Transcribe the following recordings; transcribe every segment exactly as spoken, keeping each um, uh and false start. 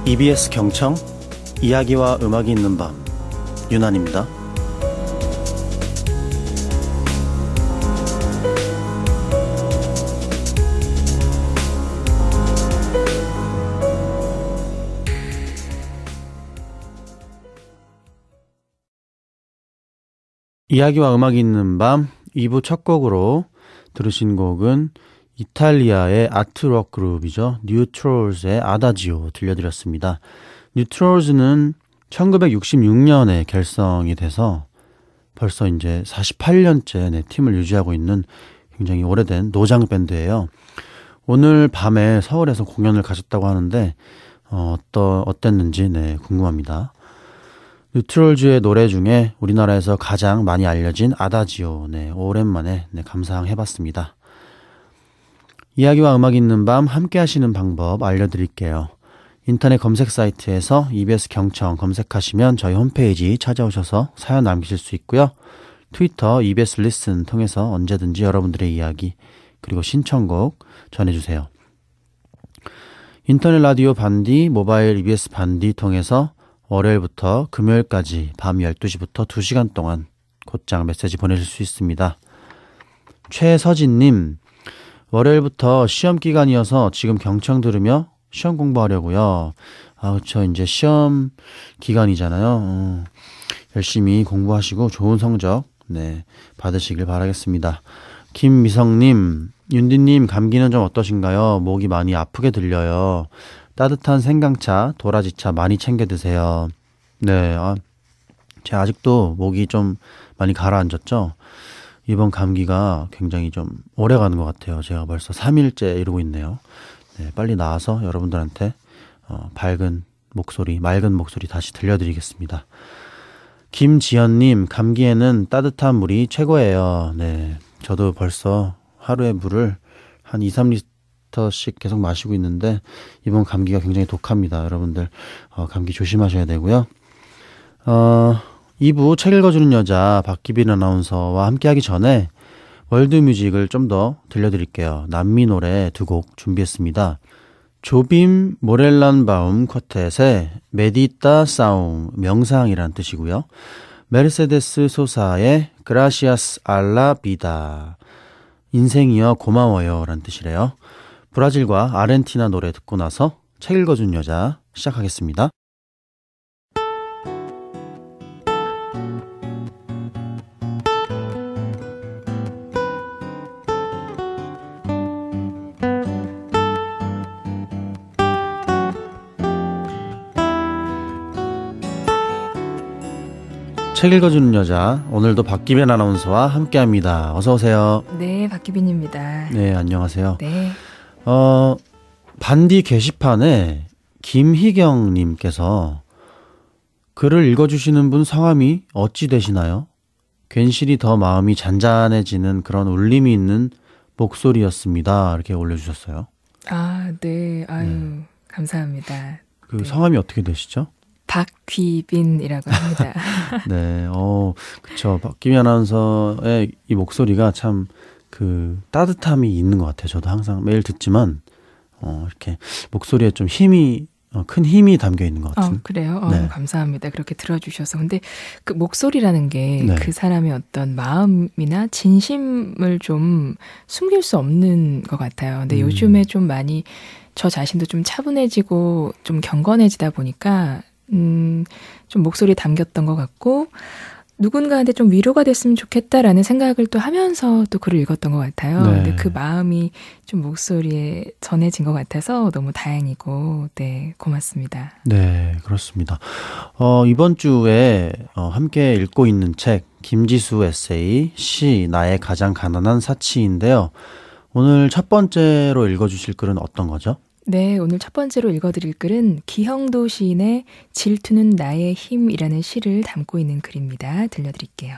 이비에스 경청 이야기와 음악이 있는 밤 윤한입니다. 이야기와 음악이 있는 밤 이 부 첫 곡으로 들으신 곡은 이탈리아의 아트록 그룹이죠. 뉴트롤즈의 아다지오 들려드렸습니다. 뉴트롤즈는 천구백육십육 년에 결성이 돼서 벌써 이제 사십팔 년째 네, 팀을 유지하고 있는 굉장히 오래된 노장 밴드예요. 오늘 밤에 서울에서 공연을 가졌다고 하는데 어, 어떠, 어땠는지 네, 궁금합니다. 뉴트롤즈의 노래 중에 우리나라에서 가장 많이 알려진 아다지오, 네, 오랜만에 네, 감상해봤습니다. 이야기와 음악 있는 밤 함께 하시는 방법 알려드릴게요. 인터넷 검색 사이트에서 이비에스 경청 검색하시면 저희 홈페이지 찾아오셔서 사연 남기실 수 있고요. 트위터 이비에스 리슨 통해서 언제든지 여러분들의 이야기 그리고 신청곡 전해주세요. 인터넷 라디오 반디, 모바일 이비에스 반디 통해서 월요일부터 금요일까지 밤 열두 시부터 두 시간 동안 곧장 메시지 보내실 수 있습니다. 최서진님, 월요일부터 시험 기간이어서 지금 경청 들으며 시험 공부하려고요. 아, 그렇죠. 이제 시험 기간이잖아요. 어, 열심히 공부하시고 좋은 성적 네, 받으시길 바라겠습니다. 김미성님, 윤디님 감기는 좀 어떠신가요? 목이 많이 아프게 들려요. 따뜻한 생강차, 도라지차 많이 챙겨 드세요. 네, 아, 제가 아직도 목이 좀 많이 가라앉았죠. 이번 감기가 굉장히 좀 오래 가는 것 같아요. 제가 벌써 삼 일째 이러고 있네요. 네, 빨리 나와서 여러분들한테 어, 밝은 목소리, 맑은 목소리 다시 들려드리겠습니다. 김지연님, 감기에는 따뜻한 물이 최고예요. 네, 저도 벌써 하루에 물을 한 이, 삼 리터씩 계속 마시고 있는데 이번 감기가 굉장히 독합니다. 여러분들 어, 감기 조심하셔야 되고요. 어, 이 부 책 읽어주는 여자 박기빈 아나운서와 함께하기 전에 월드뮤직을 좀 더 들려드릴게요. 남미 노래 두 곡 준비했습니다. 조빔 모렐란바움 쿼텟의 메디타 사움, 명상이란 뜻이고요. 메르세데스 소사의 그라시아스 알라 비다, 인생이여 고마워요 란 뜻이래요. 브라질과 아르헨티나 노래 듣고 나서 책 읽어준 여자 시작하겠습니다. 책 읽어주는 여자, 오늘도 박기빈 아나운서와 함께합니다. 어서 오세요. 네, 박기빈입니다. 네, 안녕하세요. 네. 어, 반디 게시판에 김희경님께서 글을 읽어주시는 분 성함이 어찌 되시나요? 괜시리 더 마음이 잔잔해지는 그런 울림이 있는 목소리였습니다. 이렇게 올려주셨어요. 아, 네. 아유, 네. 감사합니다. 그 네. 성함이 어떻게 되시죠? 박귀빈이라고 합니다. 네, 어, 그쵸. 박기빈 아나운서의 이 목소리가 참 그 따뜻함이 있는 것 같아요. 저도 항상 매일 듣지만, 어, 이렇게 목소리에 좀 힘이, 어, 큰 힘이 담겨 있는 것 같은. 어, 그래요? 어, 네. 감사합니다. 그렇게 들어주셔서. 근데 그 목소리라는 게 그 네. 사람의 어떤 마음이나 진심을 좀 숨길 수 없는 것 같아요. 근데 음. 요즘에 좀 많이 저 자신도 좀 차분해지고 좀 경건해지다 보니까 음, 좀 목소리에 담겼던 것 같고, 누군가한테 좀 위로가 됐으면 좋겠다라는 생각을 또 하면서 또 글을 읽었던 것 같아요. 네. 근데 그 마음이 좀 목소리에 전해진 것 같아서 너무 다행이고, 네, 고맙습니다. 네, 그렇습니다. 어, 이번 주에 어, 함께 읽고 있는 책, 김지수 에세이, 시, 나의 가장 가난한 사치인데요. 오늘 첫 번째로 읽어주실 글은 어떤 거죠? 네, 오늘 첫 번째로 읽어드릴 글은 기형도 시인의 질투는 나의 힘이라는 시를 담고 있는 글입니다. 들려드릴게요.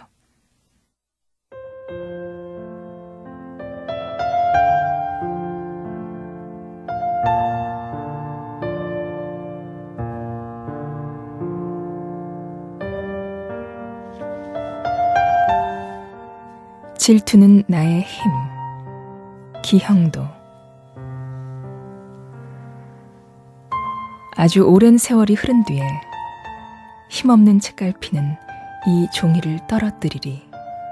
질투는 나의 힘. 기형도. 아주 오랜 세월이 흐른 뒤에 힘없는 책갈피는 이 종이를 떨어뜨리리.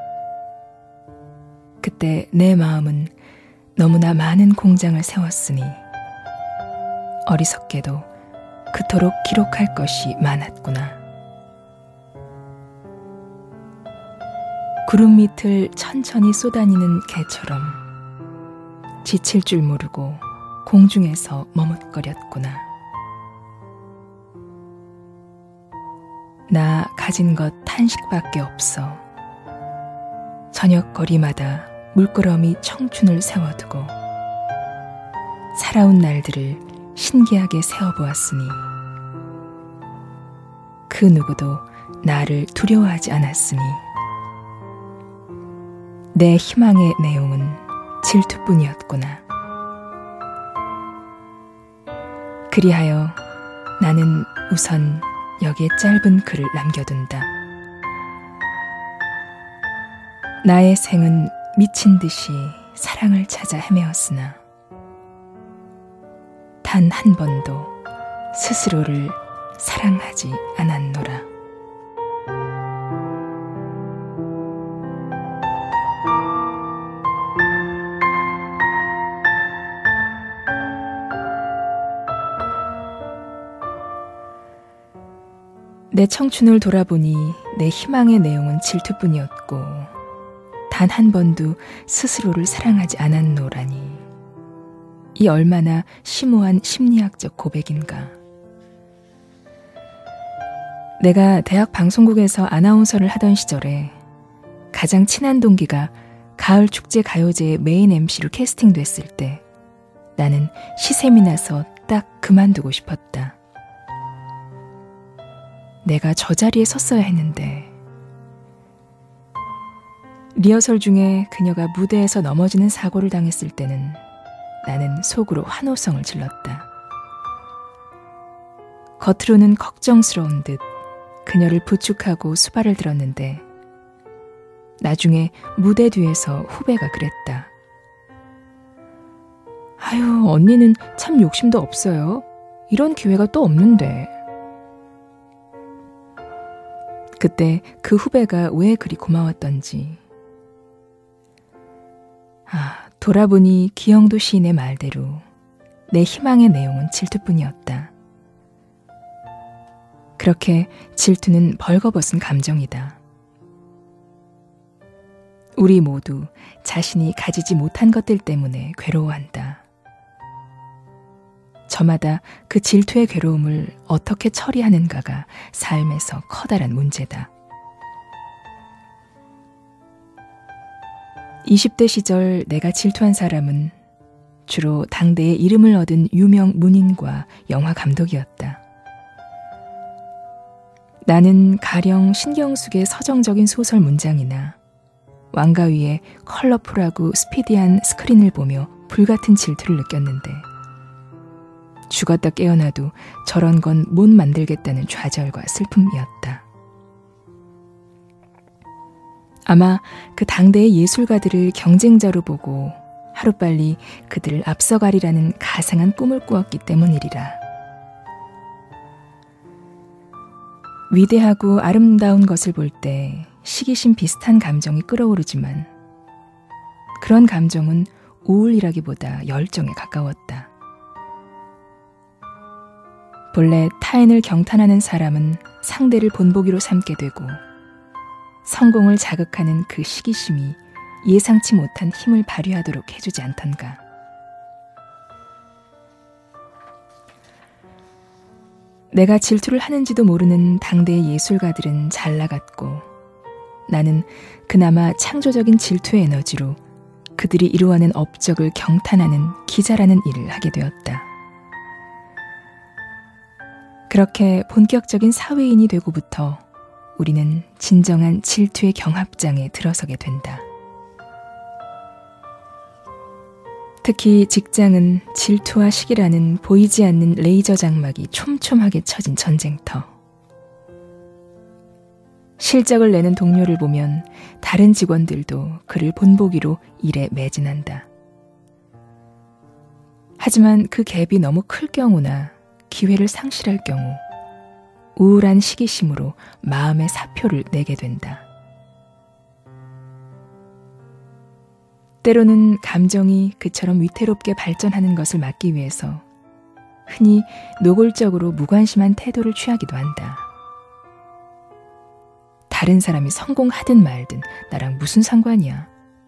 그때 내 마음은 너무나 많은 공장을 세웠으니 어리석게도 그토록 기록할 것이 많았구나. 구름 밑을 천천히 쏘다니는 개처럼 지칠 줄 모르고 공중에서 머뭇거렸구나. 나 가진 것 탄식밖에 없어. 저녁거리마다 물끄러미 청춘을 세워두고 살아온 날들을 신기하게 세어보았으니 그 누구도 나를 두려워하지 않았으니 내 희망의 내용은 질투뿐이었구나. 그리하여 나는 우선 여기에 짧은 글을 남겨둔다. 나의 생은 미친 듯이 사랑을 찾아 헤매었으나 단 한 번도 스스로를 사랑하지 않았노라. 내 청춘을 돌아보니 내 희망의 내용은 질투뿐이었고 단 한 번도 스스로를 사랑하지 않았노라니. 이 얼마나 심오한 심리학적 고백인가. 내가 대학 방송국에서 아나운서를 하던 시절에 가장 친한 동기가 가을 축제 가요제의 메인 엠시로 캐스팅됐을 때 나는 시샘이 나서 딱 그만두고 싶었다. 내가 저 자리에 섰어야 했는데. 리허설 중에 그녀가 무대에서 넘어지는 사고를 당했을 때는 나는 속으로 환호성을 질렀다. 겉으로는 걱정스러운 듯 그녀를 부축하고 수발을 들었는데 나중에 무대 뒤에서 후배가 그랬다. 아유, 언니는 참 욕심도 없어요. 이런 기회가 또 없는데. 그때 그 후배가 왜 그리 고마웠던지. 아, 돌아보니 기영도 시인의 말대로 내 희망의 내용은 질투뿐이었다. 그렇게 질투는 벌거벗은 감정이다. 우리 모두 자신이 가지지 못한 것들 때문에 괴로워한다. 저마다 그 질투의 괴로움을 어떻게 처리하는가가 삶에서 커다란 문제다. 이십 대 시절 내가 질투한 사람은 주로 당대의 이름을 얻은 유명 문인과 영화 감독이었다. 나는 가령 신경숙의 서정적인 소설 문장이나 왕가위의 컬러풀하고 스피디한 스크린을 보며 불같은 질투를 느꼈는데 죽었다 깨어나도 저런 건 못 만들겠다는 좌절과 슬픔이었다. 아마 그 당대의 예술가들을 경쟁자로 보고 하루빨리 그들을 앞서가리라는 가상한 꿈을 꾸었기 때문이리라. 위대하고 아름다운 것을 볼 때 시기심 비슷한 감정이 끌어오르지만 그런 감정은 우울이라기보다 열정에 가까웠다. 본래 타인을 경탄하는 사람은 상대를 본보기로 삼게 되고 성공을 자극하는 그 시기심이 예상치 못한 힘을 발휘하도록 해주지 않던가. 내가 질투를 하는지도 모르는 당대의 예술가들은 잘 나갔고 나는 그나마 창조적인 질투의 에너지로 그들이 이루어낸 업적을 경탄하는 기자라는 일을 하게 되었다. 그렇게 본격적인 사회인이 되고부터 우리는 진정한 질투의 경합장에 들어서게 된다. 특히 직장은 질투와 시기라는 보이지 않는 레이저 장막이 촘촘하게 쳐진 전쟁터. 실적을 내는 동료를 보면 다른 직원들도 그를 본보기로 일에 매진한다. 하지만 그 갭이 너무 클 경우나 기회를 상실할 경우 우울한 시기심으로 마음의 사표를 내게 된다. 때로는 감정이 그처럼 위태롭게 발전하는 것을 막기 위해서 흔히 노골적으로 무관심한 태도를 취하기도 한다. 다른 사람이 성공하든 말든 나랑 무슨 상관이야.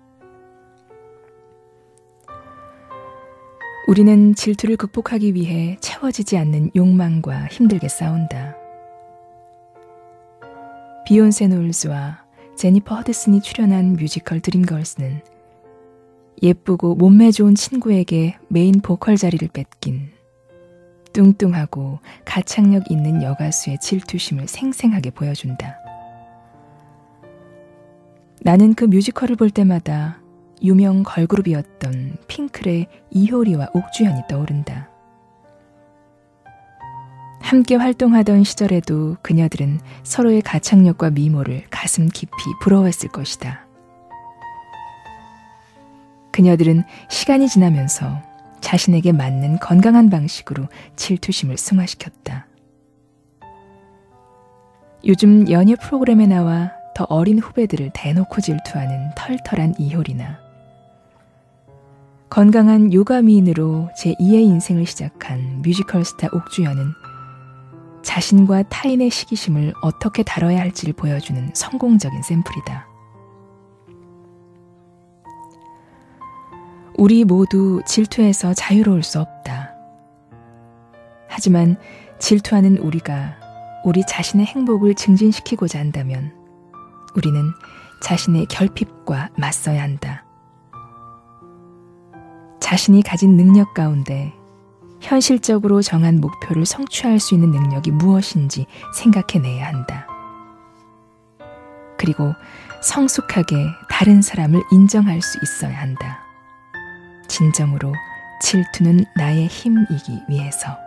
우리는 질투를 극복하기 위해 채워지지 않는 욕망과 힘들게 싸운다. 비욘세 노일즈와 제니퍼 허드슨이 출연한 뮤지컬 드림걸스는 예쁘고 몸매 좋은 친구에게 메인 보컬 자리를 뺏긴 뚱뚱하고 가창력 있는 여가수의 질투심을 생생하게 보여준다. 나는 그 뮤지컬을 볼 때마다 유명 걸그룹이었던 핑클의 이효리와 옥주현이 떠오른다. 함께 활동하던 시절에도 그녀들은 서로의 가창력과 미모를 가슴 깊이 부러워했을 것이다. 그녀들은 시간이 지나면서 자신에게 맞는 건강한 방식으로 질투심을 승화시켰다. 요즘 연예 프로그램에 나와 더 어린 후배들을 대놓고 질투하는 털털한 이효리나 건강한 요가미인으로 제이의 인생을 시작한 뮤지컬 스타 옥주현은 자신과 타인의 시기심을 어떻게 다뤄야 할지를 보여주는 성공적인 샘플이다. 우리 모두 질투에서 자유로울 수 없다. 하지만 질투하는 우리가 우리 자신의 행복을 증진시키고자 한다면 우리는 자신의 결핍과 맞서야 한다. 자신이 가진 능력 가운데 현실적으로 정한 목표를 성취할 수 있는 능력이 무엇인지 생각해내야 한다. 그리고 성숙하게 다른 사람을 인정할 수 있어야 한다. 진정으로 질투는 나의 힘이기 위해서.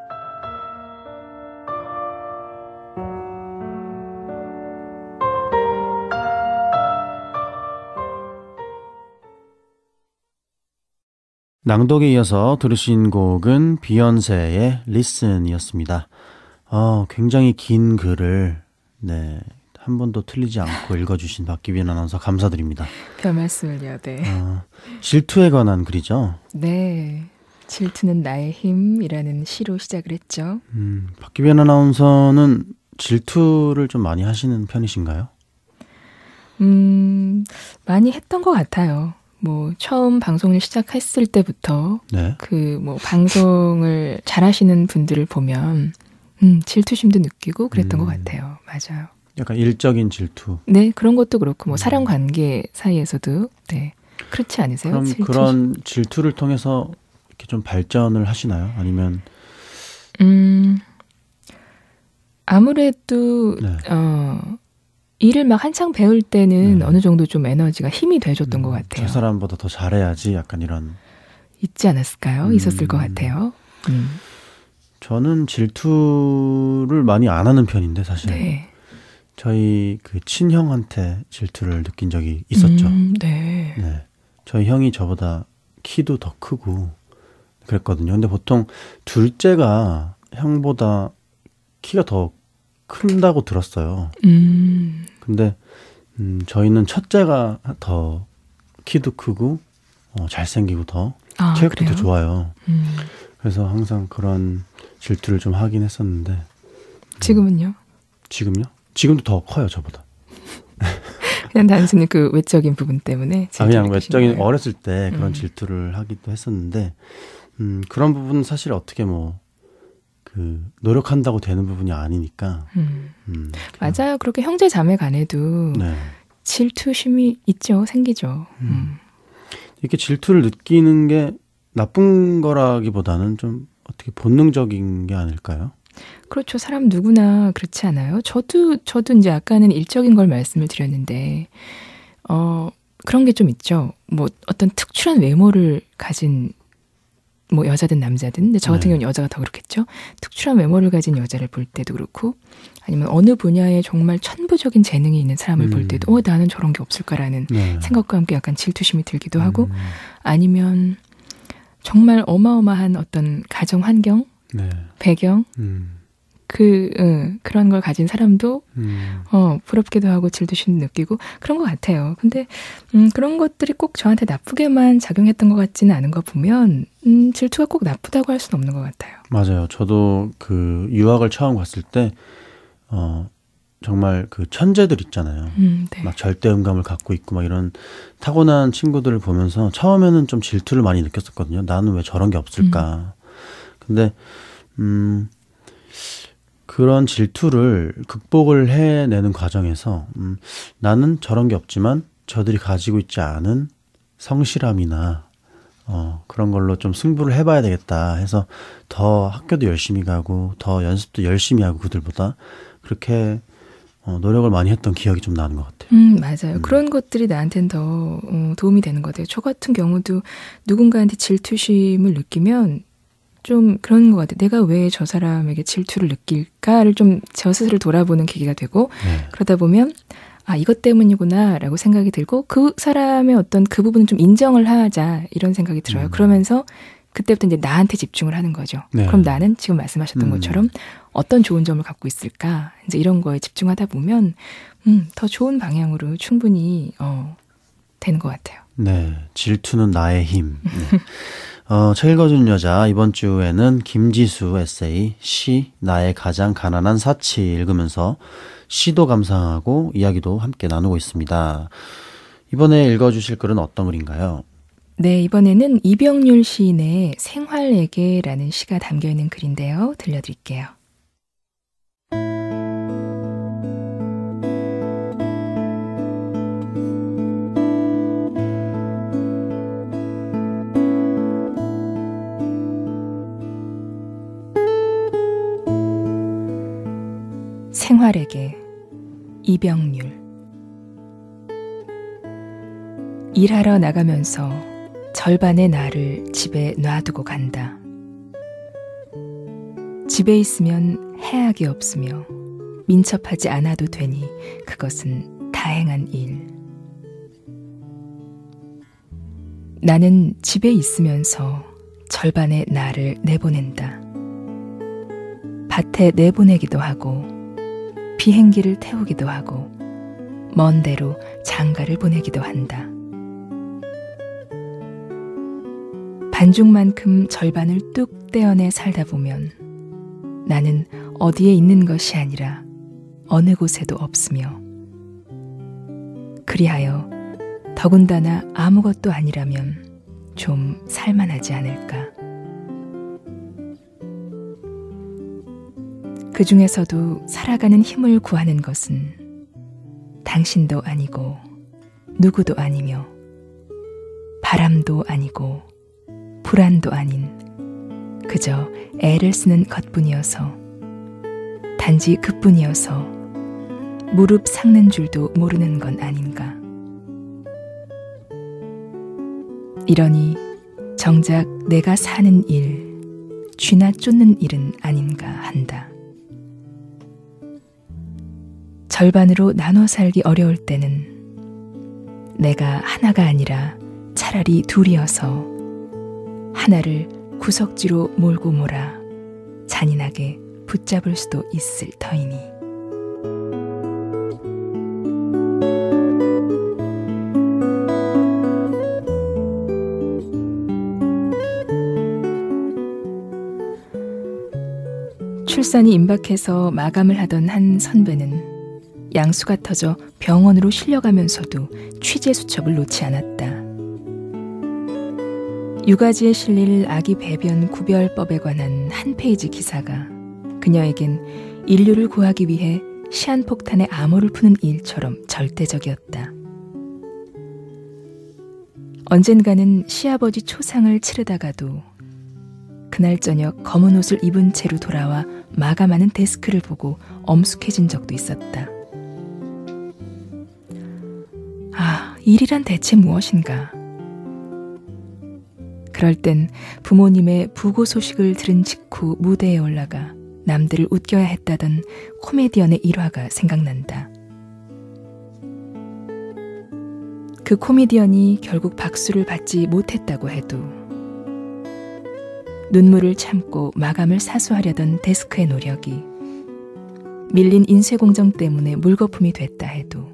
낭독에 이어서 들으신 곡은 비욘세의 Listen이었습니다. 어, 굉장히 긴 글을 네, 한 번도 틀리지 않고 읽어주신 박기빈 아나운서 감사드립니다. 별 말씀을요. 네. 어, 질투에 관한 글이죠? 네. 질투는 나의 힘이라는 시로 시작을 했죠. 음, 박기빈 아나운서는 질투를 좀 많이 하시는 편이신가요? 음, 많이 했던 것 같아요. 뭐 처음 방송을 시작했을 때부터 네. 그 뭐 방송을 잘하시는 분들을 보면 음, 질투심도 느끼고 그랬던 음. 것 같아요. 맞아요. 약간 일적인 질투. 네, 그런 것도 그렇고 뭐 사람 관계 사이에서도 네 그렇지 않으세요? 그럼 질투? 그런 질투를 통해서 이렇게 좀 발전을 하시나요? 아니면 음 아무래도 네. 어. 일을 막 한창 배울 때는 네. 어느 정도 좀 에너지가 힘이 돼줬던 음, 것 같아요. 저 사람보다 더 잘해야지 약간 이런. 있지 않았을까요? 음, 있었을 것 같아요. 음. 저는 질투를 많이 안 하는 편인데 사실. 네. 저희 그 친형한테 질투를 느낀 적이 있었죠. 음, 네. 네. 저희 형이 저보다 키도 더 크고 그랬거든요. 근데 보통 둘째가 형보다 키가 더 큰다고 들었어요. 음. 근데 음, 저희는 첫째가 더 키도 크고 어, 잘생기고 더 아, 체격도 그래요? 더 좋아요. 음. 그래서 항상 그런 질투를 좀 하긴 했었는데. 지금은요? 음, 지금요? 지금도 더 커요, 저보다. 그냥 단순히 그 외적인 부분 때문에. 아, 그냥 외적인 거예요? 어렸을 때 그런 음. 질투를 하기도 했었는데, 음, 그런 부분은 사실 어떻게 뭐, 그, 노력한다고 되는 부분이 아니니까. 음. 음, 맞아요. 그렇게 형제 자매 간에도 네. 질투심이 있죠. 생기죠. 음. 음. 이렇게 질투를 느끼는 게 나쁜 거라기보다는 좀 어떻게 본능적인 게 아닐까요? 그렇죠. 사람 누구나 그렇지 않아요? 저도, 저도 이제 아까는 일적인 걸 말씀을 드렸는데, 어, 그런 게 좀 있죠. 뭐 어떤 특출한 외모를 가진 뭐 여자든 남자든, 근데 저 같은 네. 경우는 여자가 더 그렇겠죠. 특출한 외모를 가진 여자를 볼 때도 그렇고, 아니면 어느 분야에 정말 천부적인 재능이 있는 사람을 음. 볼 때도 어 나는 저런 게 없을까라는 네. 생각과 함께 약간 질투심이 들기도 하고, 음. 아니면 정말 어마어마한 어떤 가정 환경, 네. 배경, 음. 그, 응, 그런 걸 가진 사람도, 음. 어, 부럽기도 하고 질투심 느끼고 그런 것 같아요. 근데, 음, 그런 것들이 꼭 저한테 나쁘게만 작용했던 것 같지는 않은 거 보면, 음, 질투가 꼭 나쁘다고 할 수는 없는 것 같아요. 맞아요. 저도 그 유학을 처음 갔을 때, 어, 정말 그 천재들 있잖아요. 음, 네. 막 절대음감을 갖고 있고 막 이런 타고난 친구들을 보면서 처음에는 좀 질투를 많이 느꼈었거든요. 나는 왜 저런 게 없을까. 음. 근데, 음, 그런 질투를 극복을 해내는 과정에서 음, 나는 저런 게 없지만 저들이 가지고 있지 않은 성실함이나 어, 그런 걸로 좀 승부를 해봐야 되겠다 해서 더 학교도 열심히 가고 더 연습도 열심히 하고 그들보다 그렇게 어, 노력을 많이 했던 기억이 좀 나는 것 같아요. 음, 맞아요. 음. 그런 것들이 나한테는 더 어, 도움이 되는 것 같아요. 저 같은 경우도 누군가한테 질투심을 느끼면 좀 그런 것 같아요. 내가 왜 저 사람에게 질투를 느낄까를 좀 저 스스로를 돌아보는 계기가 되고 네. 그러다 보면 아 이것 때문이구나 라고 생각이 들고 그 사람의 어떤 그 부분은 좀 인정을 하자 이런 생각이 들어요. 음. 그러면서 그때부터 이제 나한테 집중을 하는 거죠. 네. 그럼 나는 지금 말씀하셨던 음. 것처럼 어떤 좋은 점을 갖고 있을까 이제 이런 거에 집중하다 보면 음, 더 좋은 방향으로 충분히 어, 되는 것 같아요. 네, 질투는 나의 힘. 네. 어, 책 읽어준 여자 이번 주에는 김지수 에세이 시 나의 가장 가난한 사치 읽으면서 시도 감상하고 이야기도 함께 나누고 있습니다. 이번에 읽어주실 글은 어떤 글인가요? 네, 이번에는 이병률 시인의 생활에게라는 시가 담겨있는 글인데요. 들려드릴게요. 생활에게 이병률 일하러 나가면서 절반의 나를 집에 놔두고 간다. 집에 있으면 해악이 없으며 민첩하지 않아도 되니 그것은 다행한 일. 나는 집에 있으면서 절반의 나를 내보낸다. 밭에 내보내기도 하고 비행기를 태우기도 하고 먼 데로 장가를 보내기도 한다. 반죽만큼 절반을 뚝 떼어내 살다 보면 나는 어디에 있는 것이 아니라 어느 곳에도 없으며 그리하여 더군다나 아무것도 아니라면 좀 살만하지 않을까. 그 중에서도 살아가는 힘을 구하는 것은 당신도 아니고 누구도 아니며 바람도 아니고 불안도 아닌 그저 애를 쓰는 것뿐이어서 단지 그뿐이어서 무릎 삭는 줄도 모르는 건 아닌가. 이러니 정작 내가 사는 일, 쥐나 쫓는 일은 아닌가 한다. 절반으로 나눠 살기 어려울 때는 내가 하나가 아니라 차라리 둘이어서 하나를 구석지로 몰고 몰아 잔인하게 붙잡을 수도 있을 터이니. 출산이 임박해서 마감을 하던 한 선배는 양수가 터져 병원으로 실려가면서도 취재 수첩을 놓지 않았다. 육아지에 실릴 아기 배변 구별법에 관한 한 페이지 기사가 그녀에겐 인류를 구하기 위해 시한폭탄에 암호를 푸는 일처럼 절대적이었다. 언젠가는 시아버지 초상을 치르다가도 그날 저녁 검은 옷을 입은 채로 돌아와 마감하는 데스크를 보고 엄숙해진 적도 있었다. 아, 일이란 대체 무엇인가? 그럴 땐 부모님의 부고 소식을 들은 직후 무대에 올라가 남들을 웃겨야 했다던 코미디언의 일화가 생각난다. 그 코미디언이 결국 박수를 받지 못했다고 해도 눈물을 참고 마감을 사수하려던 데스크의 노력이 밀린 인쇄공정 때문에 물거품이 됐다 해도,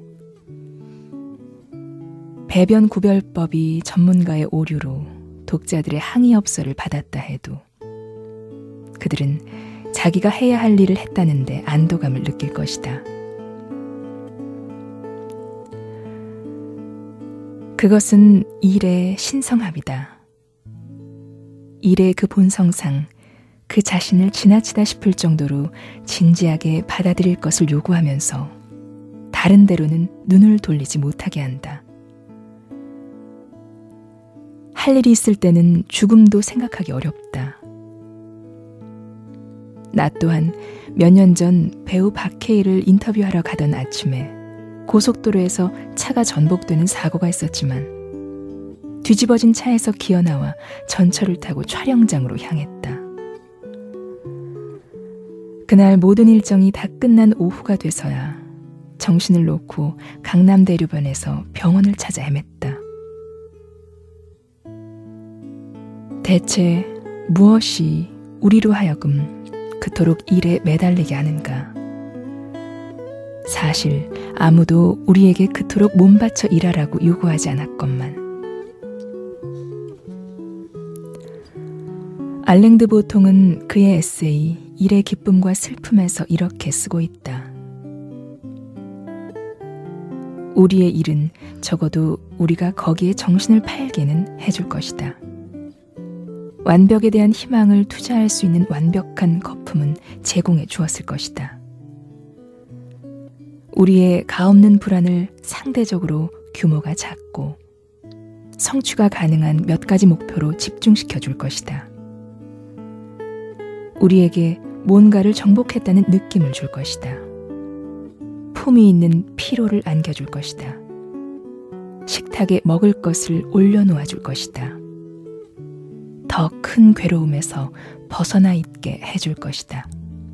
배변 구별법이 전문가의 오류로 독자들의 항의 엽서를 받았다 해도 그들은 자기가 해야 할 일을 했다는데 안도감을 느낄 것이다. 그것은 일의 신성함이다. 일의 그 본성상 그 자신을 지나치다 싶을 정도로 진지하게 받아들일 것을 요구하면서 다른 데로는 눈을 돌리지 못하게 한다. 할 일이 있을 때는 죽음도 생각하기 어렵다. 나 또한 몇 년 전 배우 박해일을 인터뷰하러 가던 아침에 고속도로에서 차가 전복되는 사고가 있었지만 뒤집어진 차에서 기어나와 전철을 타고 촬영장으로 향했다. 그날 모든 일정이 다 끝난 오후가 돼서야 정신을 놓고 강남대로변에서 병원을 찾아 헤맸다. 대체 무엇이 우리로 하여금 그토록 일에 매달리게 하는가? 사실 아무도 우리에게 그토록 몸바쳐 일하라고 요구하지 않았건만. 알랭드 보통은 그의 에세이 일의 기쁨과 슬픔에서 이렇게 쓰고 있다. 우리의 일은 적어도 우리가 거기에 정신을 팔게는 해줄 것이다. 완벽에 대한 희망을 투자할 수 있는 완벽한 거품은 제공해 주었을 것이다. 우리의 가없는 불안을 상대적으로 규모가 작고 성취가 가능한 몇 가지 목표로 집중시켜 줄 것이다. 우리에게 뭔가를 정복했다는 느낌을 줄 것이다. 품이 있는 피로를 안겨줄 것이다. 식탁에 먹을 것을 올려놓아 줄 것이다. 더 큰 괴로움에서 벗어나 있게 해줄 것이다.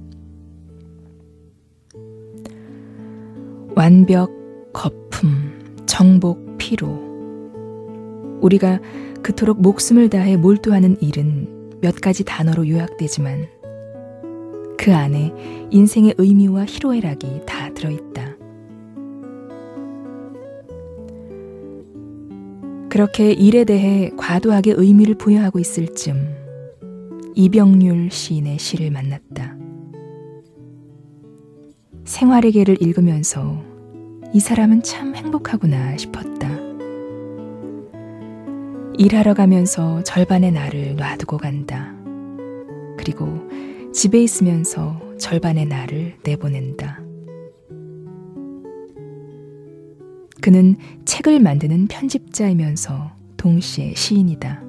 완벽, 거품, 정복, 피로. 우리가 그토록 목숨을 다해 몰두하는 일은 몇 가지 단어로 요약되지만 그 안에 인생의 의미와 희로애락이 다 들어있다. 그렇게 일에 대해 과도하게 의미를 부여하고 있을 즈음 이병률 시인의 시를 만났다. 생활의 계를 읽으면서 이 사람은 참 행복하구나 싶었다. 일하러 가면서 절반의 날을 놔두고 간다. 그리고 집에 있으면서 절반의 날을 내보낸다. 그는 책을 만드는 편집자이면서 동시에 시인이다.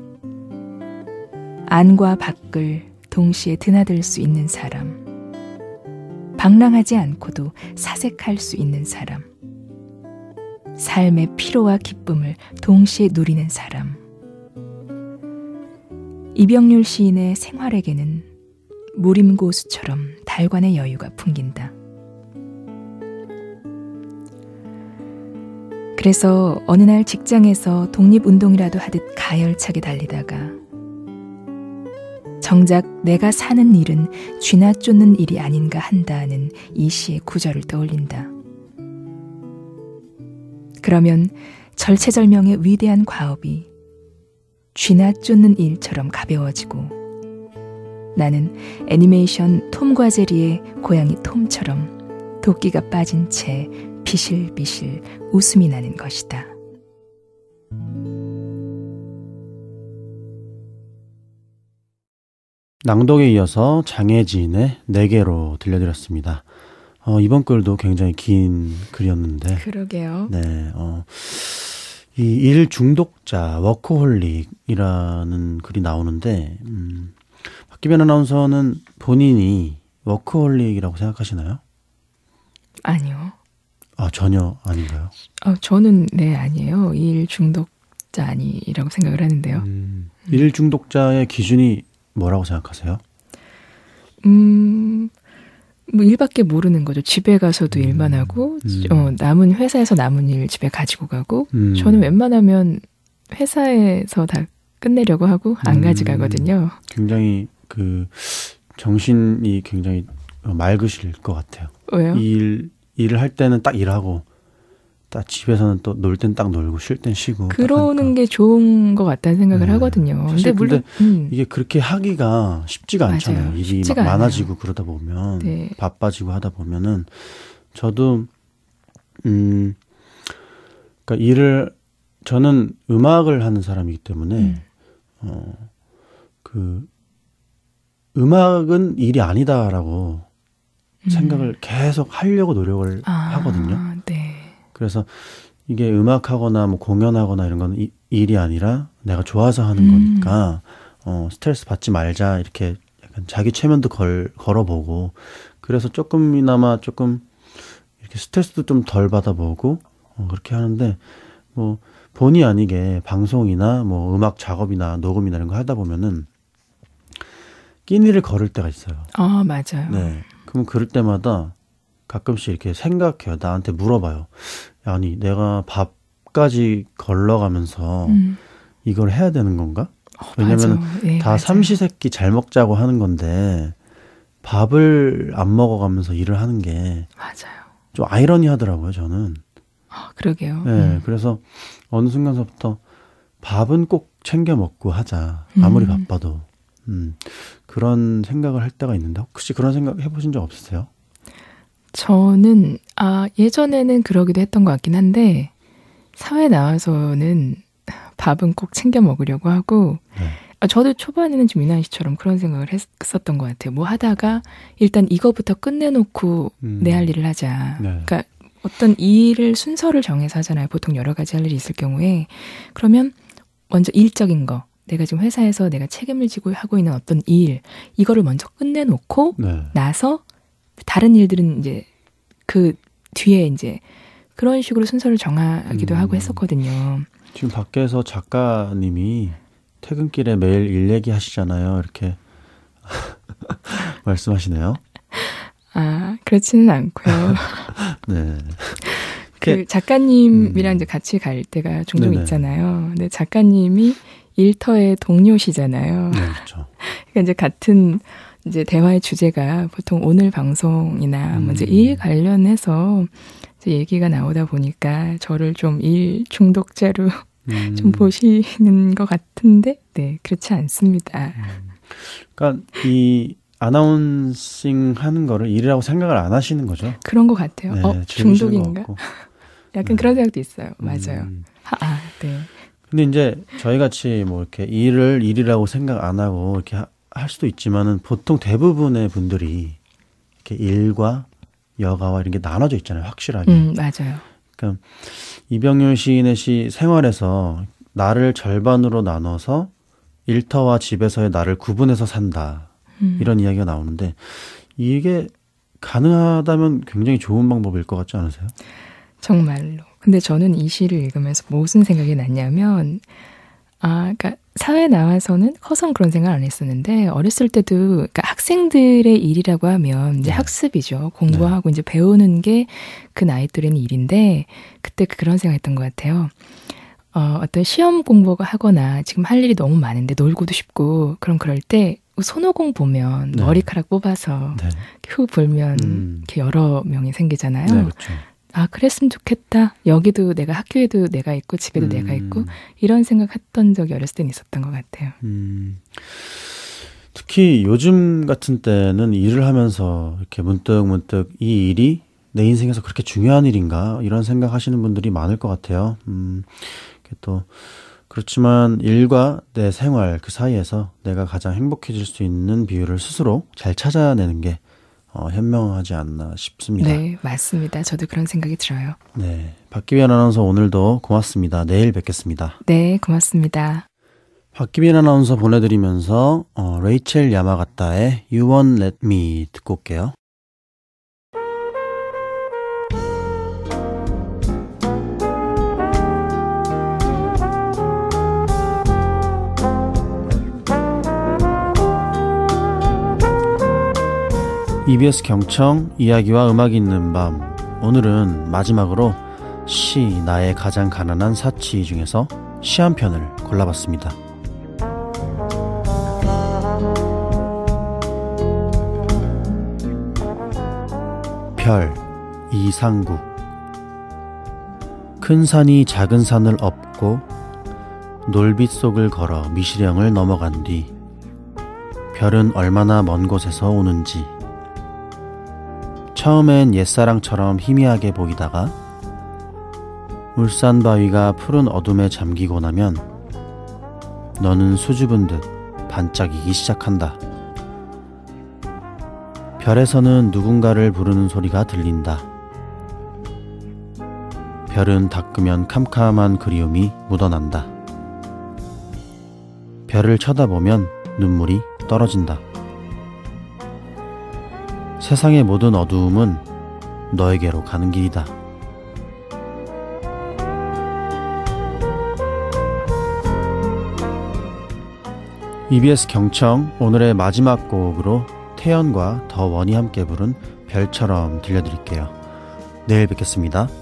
안과 밖을 동시에 드나들 수 있는 사람. 방랑하지 않고도 사색할 수 있는 사람. 삶의 피로와 기쁨을 동시에 누리는 사람. 이병률 시인의 생활에게는 무림고수처럼 달관의 여유가 풍긴다. 그래서 어느 날 직장에서 독립운동이라도 하듯 가열차게 달리다가 정작 내가 사는 일은 쥐나 쫓는 일이 아닌가 한다는 이 시의 구절을 떠올린다. 그러면 절체절명의 위대한 과업이 쥐나 쫓는 일처럼 가벼워지고 나는 애니메이션 톰과 제리의 고양이 톰처럼 도끼가 빠진 채 비실비실 웃음이 나는 것이다. 낭독에 이어서 장혜진의 네 개로 들려드렸습니다. 어, 이번 글도 굉장히 긴 글이었는데. 그러게요. 네, 어, 이 일 중독자, 워커홀릭이라는 글이 나오는데, 음, 박기변 아나운서는 본인이 워커홀릭이라고 생각하시나요? 아니요. 아, 전혀 아닌가요? 어, 저는 네, 아니에요. 일 중독자 아니라고 생각을 하는데요. 음, 일 중독자의 기준이 뭐라고 생각하세요? 음, 뭐 일밖에 모르는 거죠. 집에 가서도 음, 일만 하고, 음. 어, 남은 회사에서 남은 일 집에 가지고 가고, 음. 저는 웬만하면 회사에서 다 끝내려고 하고 안 음, 가져가거든요. 굉장히 그 정신이 굉장히 맑으실 것 같아요. 왜요? 일, 일을 할 때는 딱 일하고 딱 집에서는 또 놀 땐 딱 놀고 쉴 땐 쉬고 그러는 게 좋은 것 같다는 생각을 네. 하거든요. 사실 근데 물론 근데 음. 이게 그렇게 하기가 쉽지가 맞아요. 않잖아요. 일이 쉽지가 막 많아지고 않아요. 그러다 보면 네. 바빠지고 하다 보면은 저도 음 그러니까 일을 저는 음악을 하는 사람이기 때문에 음. 어 그 음악은 일이 아니다라고 음. 생각을 계속 하려고 노력을 아, 하거든요. 네. 그래서 이게 음악하거나 뭐 공연하거나 이런 건 이, 일이 아니라 내가 좋아서 하는 음. 거니까 어, 스트레스 받지 말자 이렇게 약간 자기 최면도 걸, 걸어보고 그래서 조금이나마 조금 이렇게 스트레스도 좀 덜 받아보고 어, 그렇게 하는데 뭐 본의 아니게 방송이나 뭐 음악 작업이나 녹음이나 이런 거 하다 보면은 끼니를 걸을 때가 있어요. 아, 맞아요. 네. 그럼 그럴 때마다 가끔씩 이렇게 생각해요. 나한테 물어봐요. 아니, 내가 밥까지 걸러가면서 음. 이걸 해야 되는 건가? 어, 왜냐면 맞아. 네, 다 맞아요. 삼시세끼 잘 먹자고 하는 건데 밥을 안 먹어가면서 일을 하는 게 좀 맞아요. 아이러니하더라고요, 저는. 아, 그러게요. 네, 음. 그래서 어느 순간서부터 밥은 꼭 챙겨 먹고 하자. 아무리 음. 바빠도. 음, 그런 생각을 할 때가 있는데 혹시 그런 생각 해보신 적 없으세요? 저는 아 예전에는 그러기도 했던 것 같긴 한데 사회 나와서는 밥은 꼭 챙겨 먹으려고 하고 네. 아, 저도 초반에는 좀 이나희 씨처럼 그런 생각을 했었던 것 같아요. 뭐 하다가 일단 이거부터 끝내놓고 음. 내 할 일을 하자. 네. 그러니까 어떤 일을 순서를 정해서 하잖아요. 보통 여러 가지 할 일이 있을 경우에 그러면 먼저 일적인 거 내가 지금 회사에서 내가 책임을 지고 하고 있는 어떤 일 이거를 먼저 끝내놓고 네. 나서 다른 일들은 이제 그 뒤에 이제 그런 식으로 순서를 정하기도 음. 하고 했었거든요. 지금 밖에서 작가님이 퇴근길에 매일 일 얘기 하시잖아요. 이렇게 말씀하시네요. 아, 그렇지는 않고요. 네. 그 작가님이랑 음. 이제 같이 갈 때가 종종 네네. 있잖아요. 근데 작가님이 일터의 동료시잖아요. 네, 그렇죠. 그러니까 이제 같은 이제 대화의 주제가 보통 오늘 방송이나 뭐 이제 음. 일 관련해서 이제 얘기가 나오다 보니까 저를 좀 일 중독자로 음. 좀 보시는 것 같은데, 네, 그렇지 않습니다. 그러니까 이 아나운싱 하는 거를 일이라고 생각을 안 하시는 거죠. 그런 것 같아요. 네, 어, 즐기시는 중독인가? 것 같고. 약간 네. 그런 생각도 있어요. 맞아요. 음. 하, 아, 네. 근데 이제 저희 같이 뭐 이렇게 일을 일이라고 생각 안 하고 이렇게 하, 할 수도 있지만은 보통 대부분의 분들이 이렇게 일과 여가와 이런 게 나눠져 있잖아요. 확실하게. 음, 맞아요. 그러니까 이병률 시인의 시 생활에서 나를 절반으로 나눠서 일터와 집에서의 나를 구분해서 산다. 음. 이런 이야기가 나오는데 이게 가능하다면 굉장히 좋은 방법일 것 같지 않으세요? 정말로. 근데 저는 이 시를 읽으면서 무슨 생각이 났냐면, 아, 그러니까 사회에 나와서는 커서는 그런 생각 안 했었는데 어렸을 때도 그러니까 학생들의 일이라고 하면 이제 네. 학습이죠. 공부하고 이제 배우는 게 그 나이 또래는 일인데 그때 그런 생각했던 것 같아요. 어, 어떤 시험 공부가 하거나 지금 할 일이 너무 많은데 놀고도 싶고 그럼 그럴 때 손오공 보면 네. 머리카락 뽑아서 네. 후 불면 음. 이렇게 여러 명이 생기잖아요. 네, 그렇죠. 아, 그랬으면 좋겠다. 여기도 내가 학교에도 내가 있고 집에도 음. 내가 있고 이런 생각했던 적이 어렸을 땐 있었던 것 같아요. 음, 특히 요즘 같은 때는 일을 하면서 이렇게 문득 문득 이 일이 내 인생에서 그렇게 중요한 일인가 이런 생각하시는 분들이 많을 것 같아요. 음, 이렇게 또 그렇지만 일과 내 생활 그 사이에서 내가 가장 행복해질 수 있는 비율을 스스로 잘 찾아내는 게 어, 현명하지 않나 싶습니다. 네, 맞습니다. 저도 그런 생각이 들어요. 네, 박기빈 아나운서 오늘도 고맙습니다. 내일 뵙겠습니다. 네, 고맙습니다. 박기빈 아나운서 보내드리면서 어, 레이첼 야마가타의 You Won't Let Me 듣고 올게요. 이비에스 경청 이야기와 음악이 있는 밤 오늘은 마지막으로 시 나의 가장 가난한 사치 중에서 시 한 편을 골라봤습니다. 별 이상국. 큰 산이 작은 산을 엎고 놀빛 속을 걸어 미시령을 넘어간 뒤 별은 얼마나 먼 곳에서 오는지 처음엔 옛사랑처럼 희미하게 보이다가 울산 바위가 푸른 어둠에 잠기고 나면 너는 수줍은 듯 반짝이기 시작한다. 별에서는 누군가를 부르는 소리가 들린다. 별은 닦으면 캄캄한 그리움이 묻어난다. 별을 쳐다보면 눈물이 떨어진다. 세상의 모든 어두움은 너에게로 가는 길이다. 이비에스 경청 오늘의 마지막 곡으로 태연과 더원이 함께 부른 별처럼 들려드릴게요. 내일 뵙겠습니다.